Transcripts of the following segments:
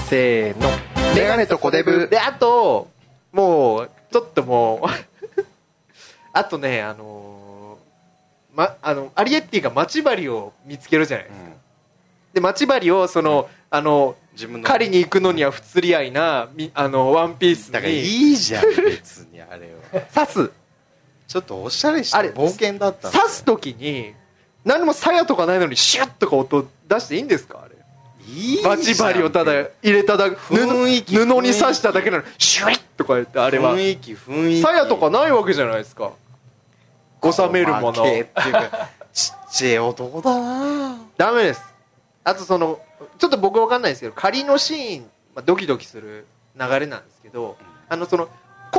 せーの、メガネとコデブで、あともうちょっともうあとね、アリエッティが待ち針を見つけるじゃないですか、で待ち針をその、自分の狩りに行くのには不釣り合いなワンピースにだからいいじゃん別にあれは刺す、 ちょっとおしゃれした冒険だったんだよ。 刺す時に何も鞘とかないのにシュッとか音出していいんですか？あれいいじゃん。 待ち針をただ入れただけ、 雰囲気布に刺しただけなのにシュッとか言って、あれは雰囲気鞘とかないわけじゃないですか。収めるものっていうかちっちゃい男だな。 ダメです。あとそのちょっと僕わかんないですけど、仮のシーン、ドキドキする流れなんですけど、その個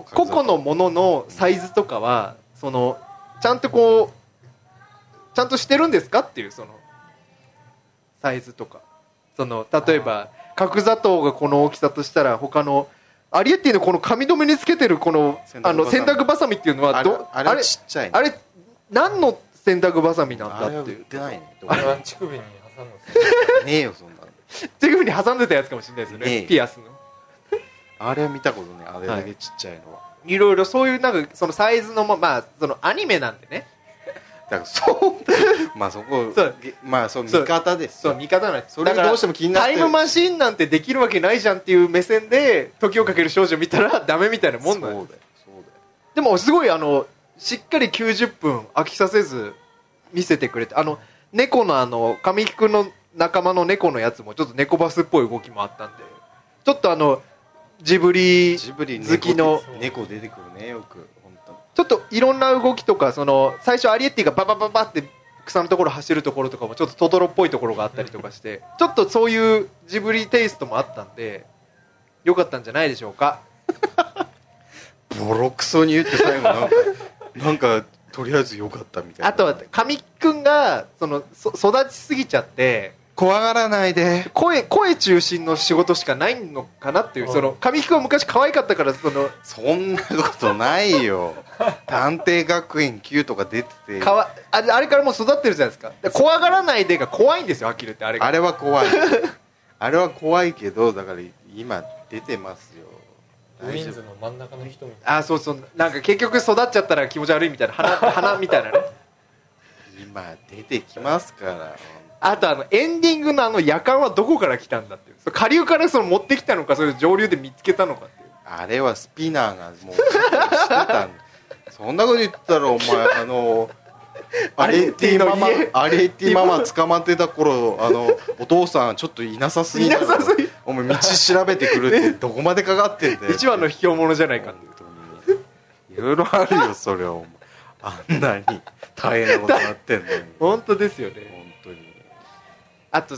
々のもののサイズとかはそのちゃんとこうちゃんとしてるんですかっていう、そのサイズとか、その例えば角砂糖がこの大きさとしたら、他のアリエッティのこの髪留めにつけてるこの洗濯バサミっていうのはあれちっちゃい、ね、 あれ何の洗濯バサミなんだっていう。 あれ売ってないね。 あれは乳首に挟むんですよねえよそんなの。 手首に挟んでたやつかもしれないですよね、 ね、 ピアスの。 あれは見たことね、あれだけちっちゃいのは、 いろいろそういうなんかそのサイズのまあそのアニメなんでね、 だからそうまあそこそうまあそう見方ですそう見方なんです。 それがどうしても気になってタイムマシーンなんてできるわけないじゃんっていう目線で時をかける少女見たらダメみたいなもんなんです。 そうだよでもすごいしっかり90分飽きさせず見せてくれて、猫の神木くんの仲間の猫のやつもちょっと猫バスっぽい動きもあったんで、ちょっとジブリ好きの猫出てくるね、よく本当にちょっといろんな動きとか、その最初アリエッティがババババって草のところ走るところとかもちょっとトトロっぽいところがあったりとかしてちょっとそういうジブリテイストもあったんでよかったんじゃないでしょうか。 ボロクソに言って最後なんかとりあえずよかったみたいな。 あとは神木くんが育ちすぎちゃって怖がらないで声中心の仕事しかないのかなっていう、その神木くんは昔可愛かったからそんなことないよ探偵学園 Q とか出ててあれからもう育ってるじゃないですか。怖がらないでが怖いんですよ、飽きるってあれが。 あれは怖いあれは怖いけど、だから今出てますよ。 ウィンズの真ん中の人みたいな。 そうなんか結局育っちゃったら気持ち悪いみたいな花みたいなね今出てきますから。 あとエンディングの夜間はどこから来たんだっていう、下流から持ってきたのか、それ上流で見つけたのかっていう。 あれはスピナーがもうしてたんそんなこと言ったらお前アリエッティママ捕まってた頃お父さんちょっといなさすぎだろお前道調べてくるってどこまでかかってんだよ一番の卑怯者じゃないかっていう。 いろいろあるよそれは。お前あんなに大変なことになってんのに本当ですよね。 本当に。 あと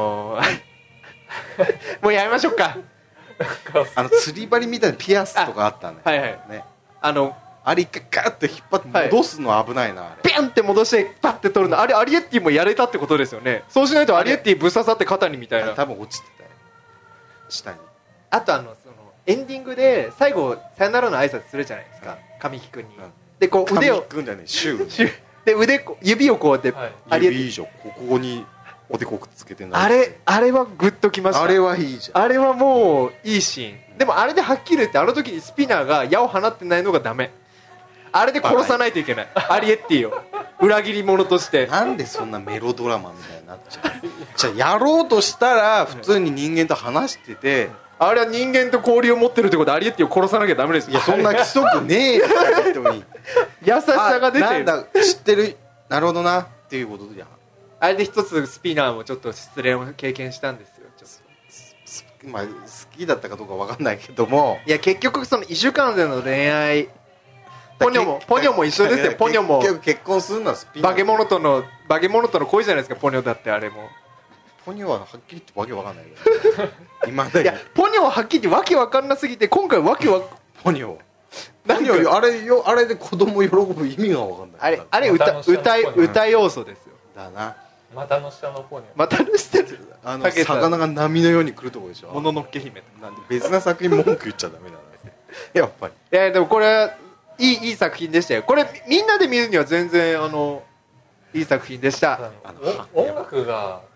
もうやめましょうか。 釣り針みたいなピアスとかあったね。 はいはいね、あれ一回ガーッと引っ張って戻すの危ないな、あれピャンって戻してパッて取るの、あれアリエッティもやれたってことですよね。そうしないとアリエッティぶっ刺さって肩にみたいな。 多分落ちてたよ下に。 あとエンディングで最後さよならの挨拶するじゃないですか、神木君に、でこう腕を神木君じゃねえシューで指をこうやって、 指以上ここにおでこくっつけてない。 あれはグッときました。 あれはいいじゃん。 あれはもういいシーン。でもあれではっきり言って時にスピナーが矢を放ってないのがダメ。あれで殺さないといけないアリエッティを裏切り者として。 なんでそんなメロドラマみたいになっちゃうじゃあやろうとしたら普通に人間と話してて、 あれは人間と交流を持ってるってことでアリエッティを殺さなきゃダメですよ。 いやそんな規則ねえよってもいい優しさが出てる。 なんだ知ってる、なるほどなっていうことじゃん。 あれで一つスピナーもちょっと失恋を経験したんですよ。ちょっとまあ、好きだったかどうか分かんないけども、 いや結局1週間での恋愛ポニョも一緒ですよ。ポニョも結婚するのはスピナー。 化け物との恋じゃないですか。ポニョだってあれも。 ポニョははっきり言ってわけわかんないけど今だいやポニョははっきり言ってわけわかんなすぎて、今回ポニョあれで子供喜ぶ意味がわかんない。 あれ歌要素ですよ。 だな。 股の下のポニョ。 股の下魚が波のように来るとこでしょ。 もののけ姫とか。 なんで別な作品文句言っちゃダメだなやっぱり。 いやでもこれいい作品でしたよ。これみんなで見るには全然いい作品でした。 音楽が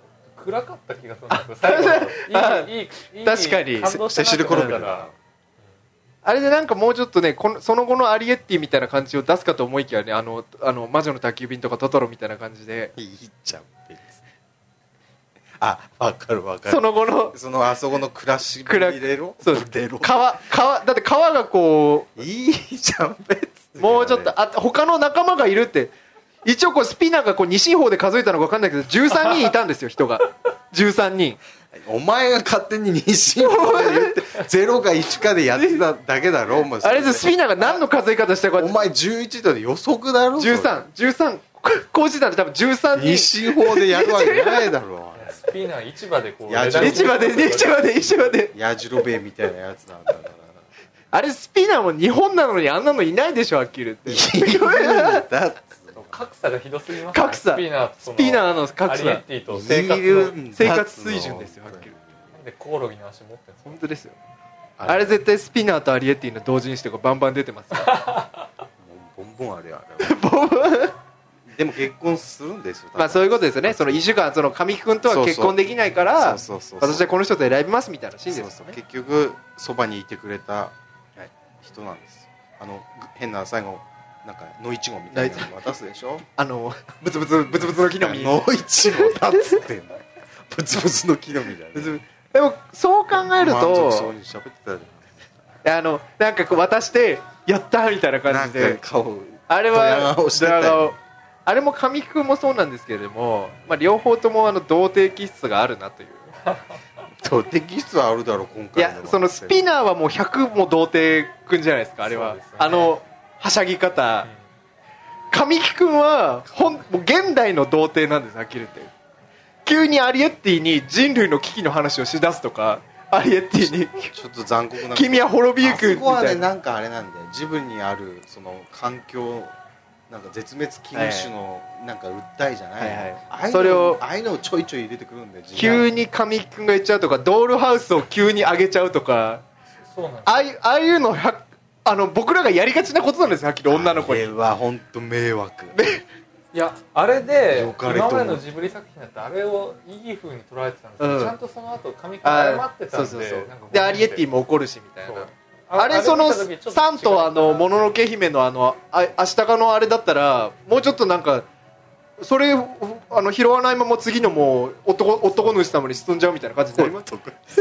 暗かった気がするんですけど、最後いい確かに感動したなって思ったら、 あれでなんかもうちょっとねその後のアリエッティみたいな感じを出すかと思いきやね、魔女の宅急便とかトトロみたいな感じでいいじゃん別に。あ、分かるその後のあそこの暮らしぶりレロ、 そう川だって川がこういいじゃん別に。 もうちょっと他の仲間がいるって、一応こうスピナーがこう2進法で数えたのか分かんないけど13人いたんですよ人が13人。 お前が勝手に二進法で言って0か1かでやってただけだろ。お前あれでスピナーが何の数え方したか、 お前11度で予測だろ。 13工事団で多分13人二進法でやるわけないだろ。 スピナー市場でこう市場でやじろべえみたいなやつなんだから。 あれスピナーも日本なのにあんなのいないでしょはっきり言って。 だって格差がひどすぎますね。 格差、 スピナーの格差、 アリエッティと生活水準ですよはっきり。 なんでコオロギの足持ってるんですか。 本当ですよ。あれ絶対スピナーとアリエッティの同時にしてバンバン出てますよ。 ボンボンあれでも結婚するんですよ。 まあそういうことですよね。その1週間神木君とは結婚できないから私はこの人と選びますみたいなシーンですよね。 結局そばにいてくれた人なんです。変な最後なんか野いちごみたいなの渡すでしょ。 ブツブツの木の実。 野いちごだっつってんの。ブツブツの木の実だね。 でもそう考えると満足そうに喋ってたじゃん。 なんかこう渡してやったみたいな感じで、あれはドヤ顔。あれも神木君もそうなんですけれども、まあ、両方とも童貞気質があるなという。 童貞気質はあるだろう今回の。 いやそのスピナーはもう100も童貞君じゃないですかあれは。はしゃぎ方、神木君はもう現代の童貞なんですはっきり言って。急にアリエッティに人類の危機の話をしだすとか、アリエッティにちょっと残酷な君は滅びゆくみたいな。 あそこはねなんかあれなんだよ、ジブリにあるその環境なんか絶滅危惧種のなんか訴えじゃない、それをああいうのをちょいちょい入れてくるんで、 急に神木君が言っちゃうとか、ドールハウスを急に上げちゃうとか、ああいうの僕らがやりがちなことなんですよはっきり女の子に。 あれは本当迷惑。 いやあれで今までのジブリ作品だってあれをいい風に捉えてたんですけど、ちゃんとその後神木君謝ってたんで、 でアリエッティも怒るしみたいな。あれサンともののけ姫のアシタカのあれだったらもうちょっとなんかそれ拾わないまま次のもう男主様に進んじゃうみたいな感じになります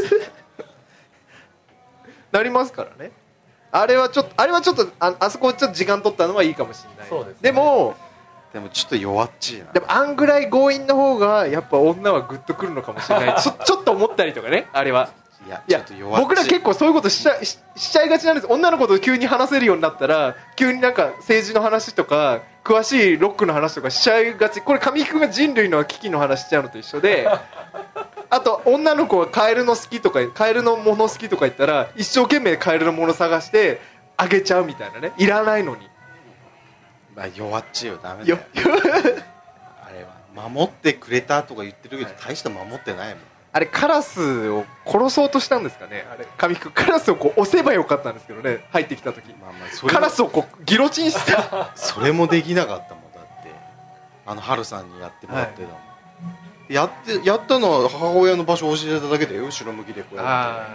なりますからね。あれはちょっとあそこちょっと時間取ったのはいいかもしれない。 そうですね。 でもちょっと弱っちいな。 でもあんぐらい強引な方がやっぱ女はグッとくるのかもしれないちょっと思ったりとかね。あれはいや僕ら結構そういうことしちゃいがちなんです。女の子と急に話せるようになったら急になんか政治の話とか詳しいロックの話とかしちゃいがち。これ神木君が人類の危機の話しちゃうのと一緒であと女の子がカエルの好きとかカエルのもの好きとか言ったら一生懸命カエルのもの探してあげちゃうみたいなね。いらないのに。 まあ弱っちいよダメだよあれは守ってくれたとか言ってるけど大して守ってないもん。 あれカラスを殺そうとしたんですかね。あれ神木君カラスをこう押せばよかったんですけどね。入ってきた時、カラスをこうギロチンしてそれもできなかったもんだってハルさんにやってもらってたもん、やったのは母親の場所を教えただけだよ。後ろ向きでこうや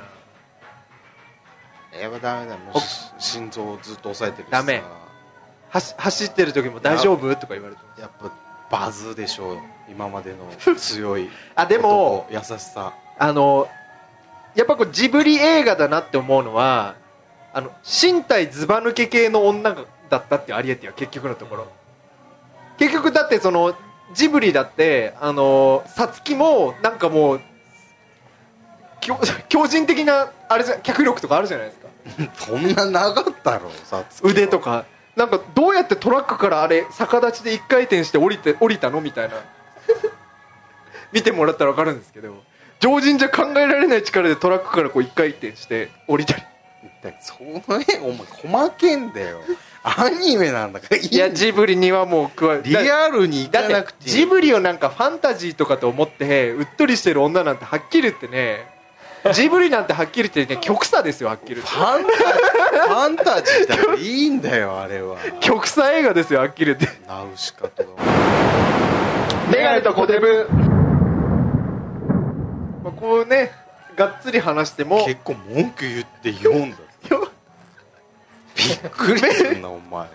ってやっぱダメだよ。もう心臓をずっと押さえてるしさダメ。走ってる時も大丈夫とか言われてやっぱバズでしょう今までの強いでも優しさやっぱこうジブリ映画だなって思うのは身体ずば抜け系の女だったっていうアリエッティは結局のところ。結局だってそのジブリだってサツキもなんかもう強靭的なあれ脚力とかあるじゃないですかそんななかったろサツキ腕とか。なんかどうやってトラックからあれ逆立ちで一回転して降りたのみたいな見てもらったら分かるんですけど、常人じゃ考えられない力でトラックからこう一回転して降りたり。 その辺お前細けんだよアニメなんだからいやジブリにはもうリアルにいかなくてジブリをなんかファンタジーとかと思ってうっとりしてる女なんてはっきり言ってねジブリなんてはっきり言ってね極左ですよはっきり言って。 ファンタジーだからいいんだよあれは。 極左映画ですよはっきり言って。 ナウシカとかメガネとコデブ。 こうねがっつり話しても結構文句言って読んだびっくりすんなお前は。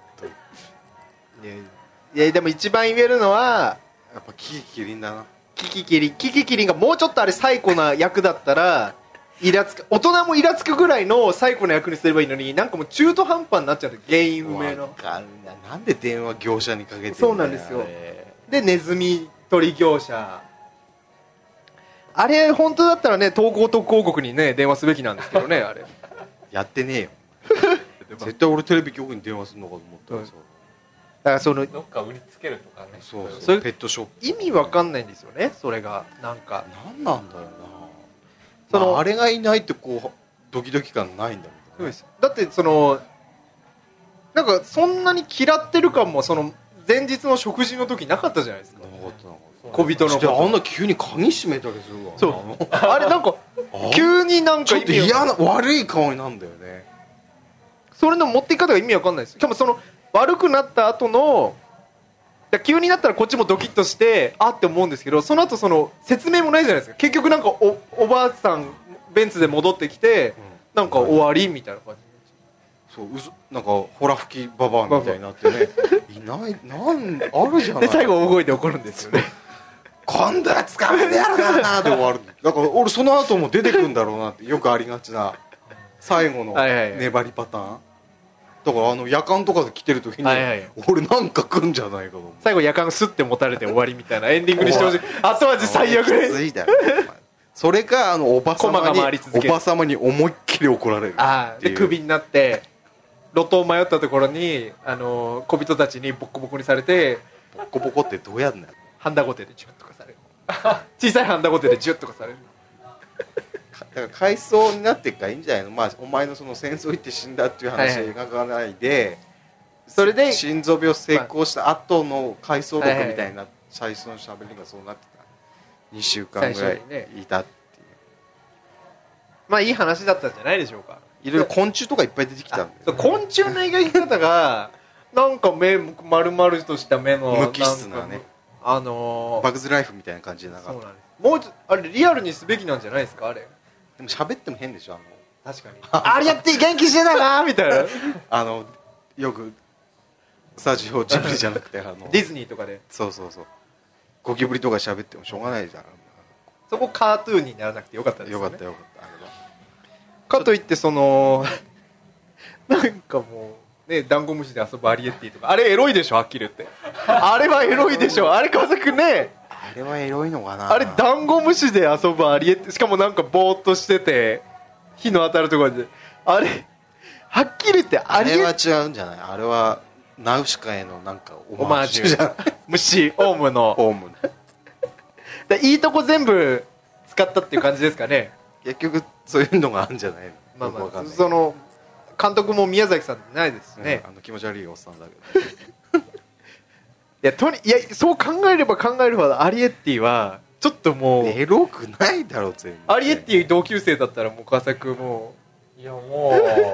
いやでも一番言えるのはやっぱキキキリンだな。 キキキリンがもうちょっとあれ最高な役だったらイラつく、大人もイラつくぐらいの最高な役にすればいいのに、なんかもう中途半端になっちゃう、原因不明の。 なんで電話業者にかけてんだよ。 そうなんですよ。でネズミ取り業者、あれ本当だったらね東光特攻国にね電話すべきなんですけどねあれやってねえよ絶対俺テレビ局に電話するのかと思ったらさ、 だからそのどっか売りつけるとかね。 そうペットショップ意味わかんないんですよね、それがなんかなんなんだよな。その、あれがいないってこうドキドキ感ないんだもんね。 そうです。だってそのなんかそんなに嫌ってる感もその前日の食事の時なかったじゃないですか。小人のことあんな急に鍵閉めたりするわ。 そうあれなんか急になんかちょっと嫌な悪い顔になんだよね。 それの持っていき方が意味わかんないです。しかもその悪くなった後の急になったらこっちもドキッとしてあって思うんですけど、その後その説明もないじゃないですか。結局なんか おばあさんベンツで戻ってきて、なんか終わりみたいな感じ。 そうなんかホラ吹きババアみたいになってねいないなんあるじゃない。 で最後大声で怒るんですよね今度は捕まえてやるなで終わる。だから俺その後も出てくるんだろうなってよくありがちな最後の粘りパターン。だから夜間とかで来てる時に、俺なんか来るんじゃないかと。 最後夜間スッて持たれて終わりみたいなエンディングにしてほしい。後味最悪できついだろそれかおば様に思いっきり怒られる。 でクビになって路頭迷ったところに小人たちにボッコボコにされて、 ボッコボコってどうやんのよ。 ハンダゴテでジュッとかされる小さいハンダゴテでジュッとかされるだから回想になっていくからいいんじゃないの。まあお前のその戦争行って死んだっていう話を描かないで、それで心臓病成功した後の回想録みたいな最初のしゃべりがそうなってた。2週間ぐらいいたっていう、 まあいい話だったんじゃないでしょうか。 いろいろ昆虫とかいっぱい出てきたんで、 昆虫の描き方がなんか目丸々とした目の無機質なね、バグズライフみたいな感じでなかった。そうなんです。 もうあれリアルにすべきなんじゃないですか。あれでも喋っても変でしょ。 確かにあれやって元気してたなみたいなよくスタジオジブリじゃなくてディズニーとかでそうゴキブリとか喋ってもしょうがないじゃん。 そこカートゥーンにならなくてよかったですよね。 よかったあれは。 かといってそのなんかもうねダンゴムシで遊ぶアリエッティとかあれエロいでしょ、はっきり言ってあれはエロいでしょ。あれ川崎ね、 あれはエロいのかな。 あれダンゴムシで遊ぶアリエッティ、しかもなんかボーっとしてて火の当たるところで、あれはっきり言ってあれは違うんじゃない。あれはナウシカへのなんかオマージュじゃん虫オウムのいいとこ全部使ったっていう感じですかね結局そういうのがあるんじゃないの。 まあまあその監督も宮崎さんじゃないですしね、 気持ち悪いおっさんだけどいやそう考えれば考えるほどアリエッティはちょっともうエロくないだろ全部。アリエッティ同級生だったらもう川崎もういやも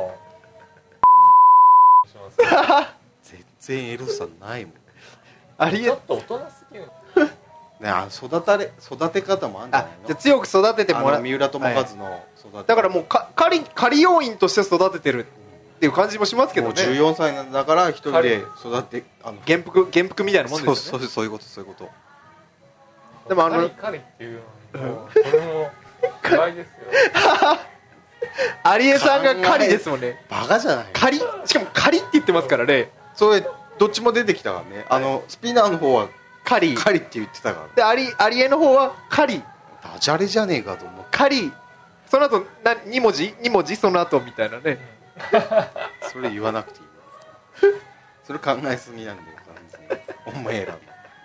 う全然エロさないもん。 アリエちょっと大人すぎるね、育て方もあるんじゃないの。 じゃ強く育ててもらう。 三浦友和の育て、 だからもう仮要員として育ててるっていう感じもしますけどね。 もう14歳なんだから一人で育って元服みたいなもんですよね。 そういうことでもカリっていうのもそれも意外ですよアリエさんがカリですもんね。 バカじゃない。 しかもカリって言ってますからね。 それどっちも出てきたからね。スピナーの方はカリって言ってたからでアリエの方はカリダジャレじゃねえかと思って。 カリその後2文字その後みたいなねそれ言わなくていいそれ考えすぎなんだよお前ら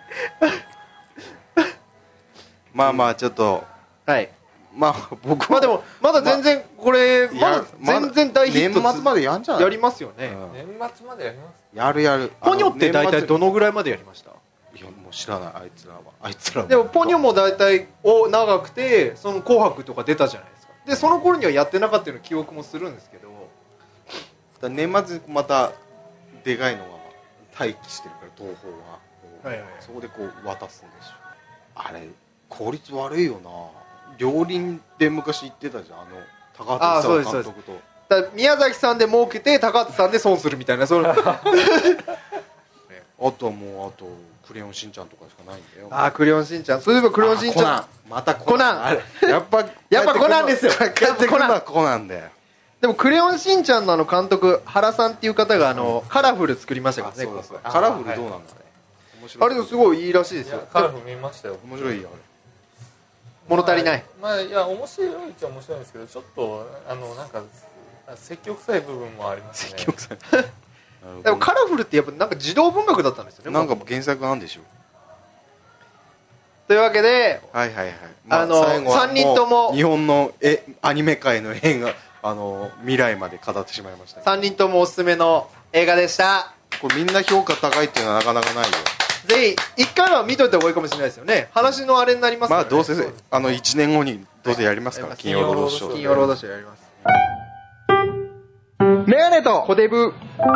まあまあちょっとはいまあ僕はでもまだ全然これまだ全然大ヒット年末までやんじゃない。 やりますよね。 年末までやります。 やるポニョって大体どのぐらいまでやりました。 いやもう知らない。あいつらはでもポニョも大体長くてその紅白とか出たじゃないですか。でその頃にはやってなかったような記憶もするんですけど、 年末にまたでかいのが待機してるから東宝は、そこでこう渡すんでしょ。あれ効率悪いよな。 両輪で昔行ってたじゃん、高畑勲監督と。 だ宮崎さんで儲けて高畑さんで損するみたいな、それあとはもうあとクレヨンしんちゃんとかしかないんだよ。 ああクレヨンしんちゃん、そういえばクレヨンしんちゃん、 またコナンやっぱコナンですよ。 帰ってくるのはコナンだよ。 でもクレヨンしんちゃんの監督原さんっていう方がカラフル作りましたからね。 そうカラフルどうなんだね。 あれすごいいいらしいですよ。 カラフル見ましたよ。 面白いよあれ。 物足りない。 まあいや面白いっちゃ面白いんですけど、ちょっとなんか積極臭い部分もありますね。 積極臭い。 でもカラフルってやっぱなんか児童文学だったんですよね。 なんか原作なんでしょう。 というわけで、 はいはいはい。 3人とも日本のアニメ界の映画未来まで語ってしまいました、ね。 3人ともおすすめの映画でした。 これみんな評価高いっていうのはなかなかないよ。 ぜひ1回は見といた方がいいかもしれないですよね。話のあれになりますからね。 まあどうせ1年後にどうせやりますから、金曜ロードショー。 金曜ロードショーやります。メガネとコデブ。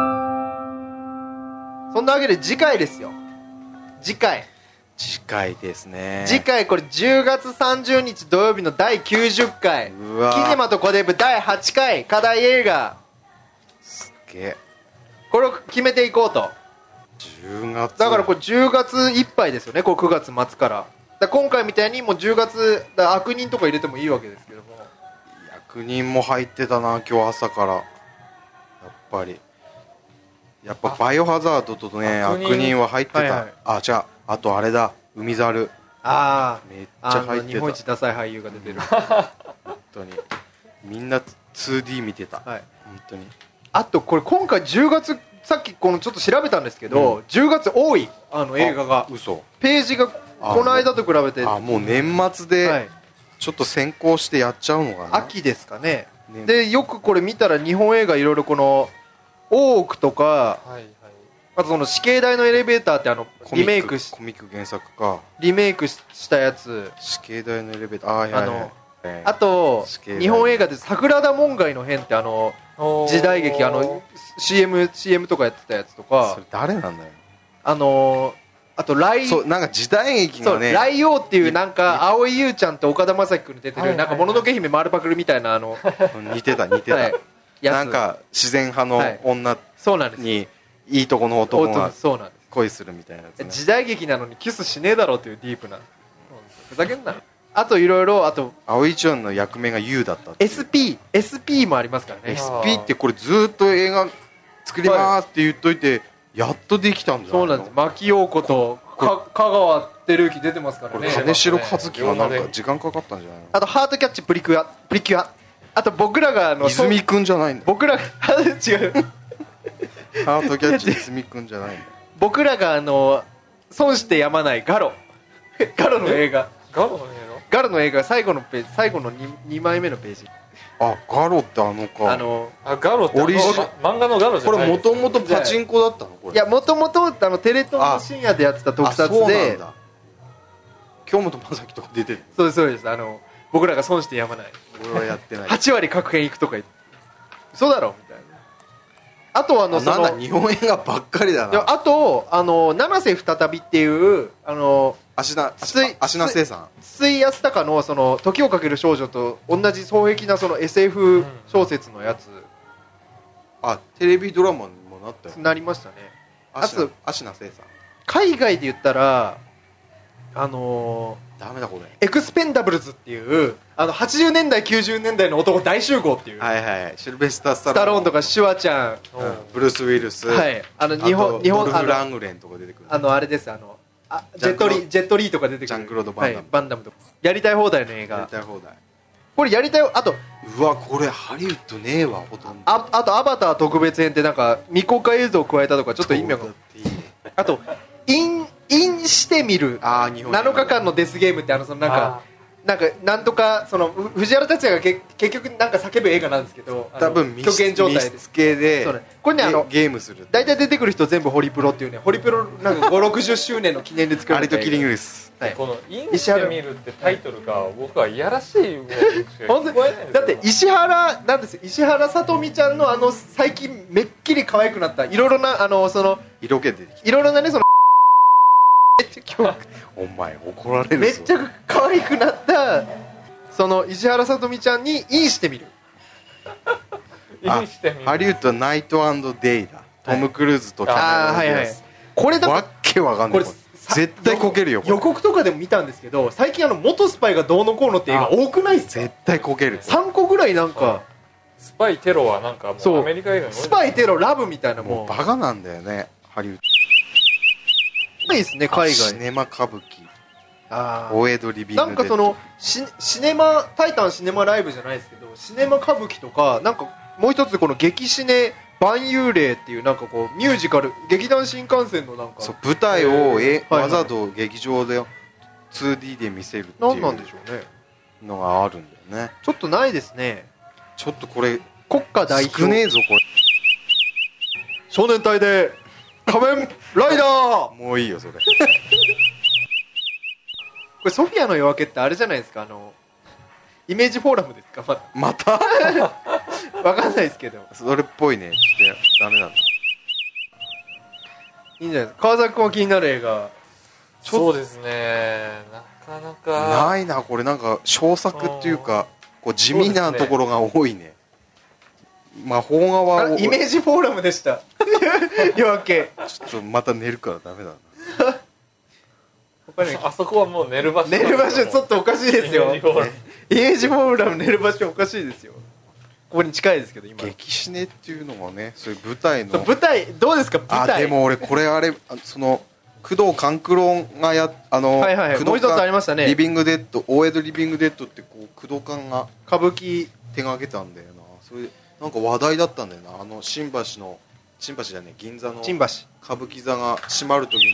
そんなわけで次回ですよ。次回ですね。 次回これ10月30日土曜日の第90回キネマとコデブ第8回課題映画、 すげえ、 これを決めていこうと。 10月だからこれ10月いっぱいですよね。これ9月末から今回みたいにもう10月悪人とか入れてもいいわけですけども。 悪人も入ってたな今日朝から。やっぱバイオハザードとね悪人は入ってた、はいはい、じゃああとあれだ海猿、めっちゃ入ってた。 日本一ダサい俳優が出てる本当にみんな 2D 見てた、はい、本当に。 あとこれ今回10月さっきちょっと調べたんですけど、10月多い映画が嘘ページがこの間と比べてもう年末でちょっと先行してやっちゃうのかな。 秋ですかね。でよくこれ見たら日本映画いろいろこの大奥とか、はいはい、あとその死刑台のエレベーターってリメイクコミック原作かリメイクしたやつ、 死刑台のエレベーター、 あと日本映画で桜田門外の変って時代劇CM とかやってたやつとか。 それ誰なんだよ。 あとそうなんか時代劇がね、 ライオーっていうなんか蒼井優ちゃんと岡田将生君出てるなんかもののけ姫丸パクルみたいな似てた、はい、なんか自然派の女にいいとこの男が恋するみたいなやつ、ね、 時代劇なのにキスしねえだろうっていうディープな、ふざけんな。あといろいろ、あと蒼井ちゃんの役目が優だったって SP もありますからね。 SP ってこれずっと映画作りますって言っといて、やっとできたんじゃないの。 そうなんです。牧陽子と香川照之出てますからね。 金城和樹はなんか時間かかったんじゃないの。 あとハートキャッチプリキュア、あと僕らが泉くんじゃないんだ。 僕らが違うハートキャッチ泉くんじゃないんだ。 僕らが損してやまないガロの映画、ガロの映画最後のページ、最後の 2枚目のページ。 ガロってかガロって漫画のガロじゃない。 これもともとパチンコだったの。これいやもともとテレ東の深夜でやってた特撮で、 京本政樹とか出てる。 そうですそうです。僕らが損してやまない。 俺はやってない。 8割確変いくとか言って、嘘だろみたいな。あとはなんだ日本映画ばっかりだな。 あと七瀬再びっていう芦名聖さん、 筒井康隆の時をかける少女と同じ双璧なSF 小説のやつ、 テレビドラマにもなったよ。 なりましたね。 あと芦名聖さん。 海外で言ったらダメだこれ。 エクスペンダブルズっていう80年代90年代の男大集合っていう、 はいはい、シルベスター・スタローンとかシュワちゃん、 ブルース・ウィルス、 はい、日本ドルフ・ラングレンとか出てくる。 あれです、ジェットリーとか出てくる、 ジャンクロード・バンダム、 バンダムとかやりたい放題の映画。 やりたい放題。 これやりたい。あとうわこれハリウッドねえわほとんど。 あとアバター特別編ってなんか未公開映像を加えたとかちょっと意味わかんない。あとインしてみる7日間のデスゲームってなんとか藤原竜也が結局なんか叫ぶ映画なんですけど、 多分虚幻状態密系でこれねゲームする。 大体出てくる人全部ホリプロっていうね、ホリプロなんか560周年の記念で作られたアリとキリングです。 このインしてみるってタイトルが僕はいやらしい。 だって石原さとみちゃんの最近めっきり可愛くなったいろいろな色気出てきた。 いろいろなねお前怒られるぞ。 めっちゃ可愛くなったその石原さとみちゃんにインしてみる。 インしてみる。 ハリウッドナイト&デイだ。トム・クルーズとキャメロン・ディアス。 これだわっけわかんない。これ絶対こけるよ。 予告とかでも見たんですけど、最近元スパイがどうのこうのって映画多くないっすか？ 絶対こける。 3個ぐらいなんかスパイテロはなんかもうアメリカ映画にスパイテロラブみたいなもうバカなんだよね、ハリウッド。いいですね、海外。 シネマ歌舞伎。大江戸リビングデッド。 なんかそのシネマタイタンシネマライブじゃないですけど、シネマ歌舞伎とかなんかもう一つこの劇シネ万幽霊っていうなんかこうミュージカル劇団新幹線のなんかそう舞台をわざと劇場で 2D で見せるっていう何なんでしょうねのがあるんだよね。 ちょっとないですね。 ちょっとこれ国家代表少ねえぞこれ。 少年隊で仮面ライダーもういいよそれこれソフィアの夜明けってあれじゃないですか、イメージフォーラムですか？ またわかんないですけどそれっぽいね。ちょっとダメなんだ。 いいんじゃないですか。川崎君は気になる映画。 そうですね、なかなかないなこれ。なんか小作っていうかこう地味なところが多いね。まあ邦画はイメージフォーラムでした夜明け。 ちょっとまた寝るからダメだなあそこはもう寝る場所。 寝る場所ちょっとおかしいですよ。イメージフォーラム寝る場所おかしいですよ。ここに近いですけど今。 激シネっていうのがね、そういう舞台の舞台どうですか？舞台。 でも俺これあれその工藤官九郎がはいはい、もう一つありましたね。 リビングデッド、大江戸リビングデッドってこう工藤官が歌舞伎手がけたんだよな。それなんか話題だったんだよな。新橋じゃねえ銀座の新橋歌舞伎座が閉まる時に。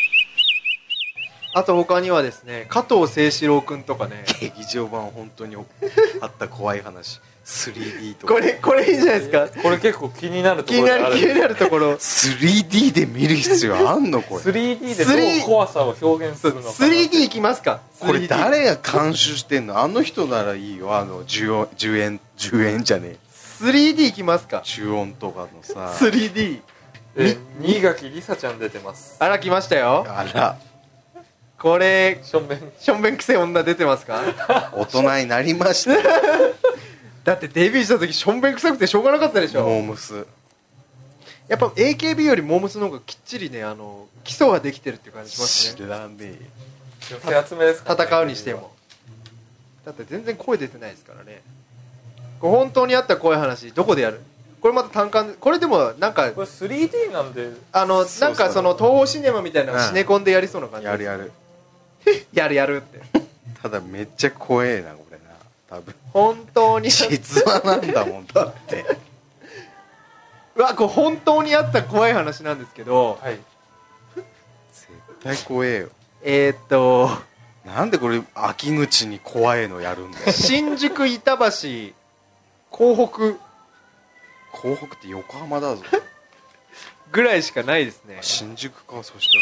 あと他にはですね、加藤清史郎君とかね。 劇場版本当にあった怖い話 3D とかこれいいじゃないですか。 これ結構気になるところである。 気になるところ。 3D で見る必要あんのこれ。 3D でどう怖さを表現するのか。 3D いきますか。 これ誰が監修してんの？あの人ならいいよ。10円じゃねえ 3D いきますか。 10音とかのさ 3D。 新垣梨沙ちゃん出てます。 あら来ましたよ。 あらこれしょんべんくせえ女出てますか？ 大人になりましただってデビューした時しょんべん臭くてしょうがなかったでしょ。 モームスやっぱ AKB よりモームスの方がきっちりね基礎ができてるっていう感じしますね。 知らねえ。 女性集めですか、ね、 戦うにしても。だって全然声出てないですからね。これ本当にあった怖い話どこでやる？これまた単館、これでもなんかこれ 3D なんでなんかその東宝シネマみたいなのシネコンでやりそうな感じ。 やるやるってただめっちゃ怖えなこれな。多分本当に実話なんだもんだってうわこれ本当にあった怖い話なんですけど、 はい、 絶対怖えよ。なんでこれ秋口に怖えのやるんだよ新宿板橋港北って横浜だぞぐらいしかないですね。 新宿か。そした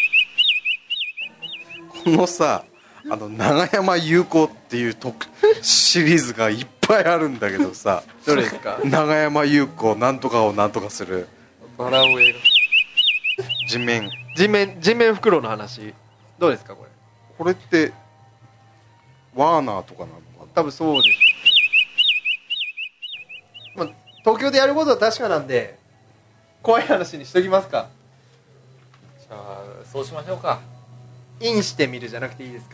らこのさ長山優子っていうシリーズがいっぱいあるんだけどさどれですか？ 長山優子なんとかをなんとかするバラを映画人面袋の話どうですか？ これってワーナーとかなのかな。 多分そうです、まあ、東京でやることは確かなんで怖い話にしときますか。 じゃあそうしましょうか。 インしてみるじゃなくていいですか？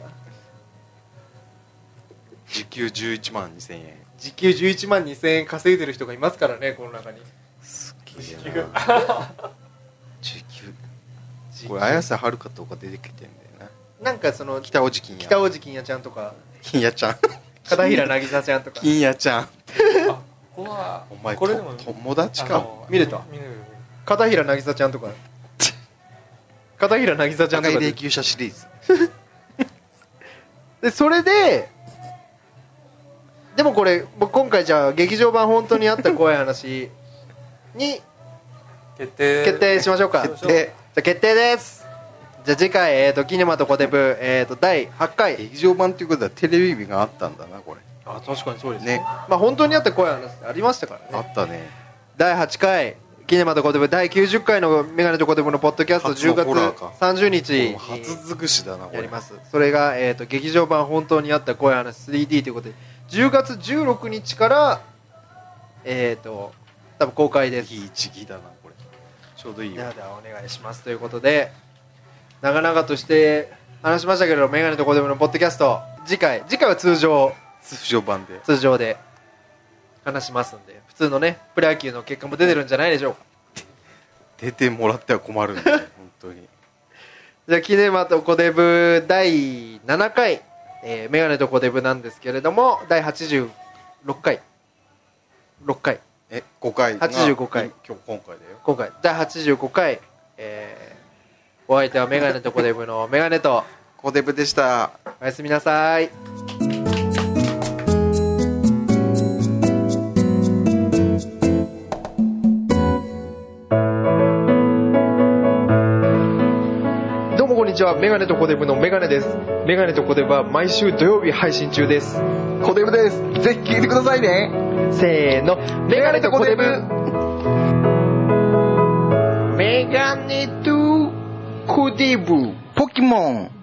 時給11万2000円。 時給11万2000円稼いでる人がいますからね、この中に。 すげえな時給これ綾瀬はるかとか出てきてんだよな。 なんかその北大路金也ちゃんとか金也ちゃん片平なぎさちゃんとか金也ちゃんここはお前これでも友達か。 見れた片平なぎさちゃんとか片平なぎさちゃんとか高い霊柩車シリーズでそれでもこれ今回じゃあ劇場版本当にあった怖い話に決定しましょうか。じゃあ決定です。じゃあ次回キネマとコテプ第8回劇場版っていうことはテレビがあったんだなこれ。 あ確かにそうですね。 まあ本当にあった怖い話ってありましたからね。 あったね。 第8回キネマとコデブ第90回のメガネとコデブのポッドキャスト10月30日初尽くしだなこれやります。それが、劇場版本当にあった怖い話 3D ということで10月16日から多分公開です。 いい時期だなこれ。ちょうどいいよ。 ではお願いしますということで、長々として話しましたけど、メガネとコデブのポッドキャスト次回は通常版で話しますんで、普通のねプロ野球の結果も出てるんじゃないでしょうか。 出てもらっては困るんで本当に。 じゃあキネマとコデブ第7回、メガネとコデブなんですけれども、第86回5回85回今回だよ。 今回第85回、お相手はメガネとコデブのメガネとコデブでした。 おやすみなさい。どうもこんにちは、メガネとコデブのメガネです。メガネとコデブは毎週土曜日配信中です。 コデブです。ぜひ聞いてくださいね。 せーの、メガネとコデブ。メガネとコデブ。 ポケモン。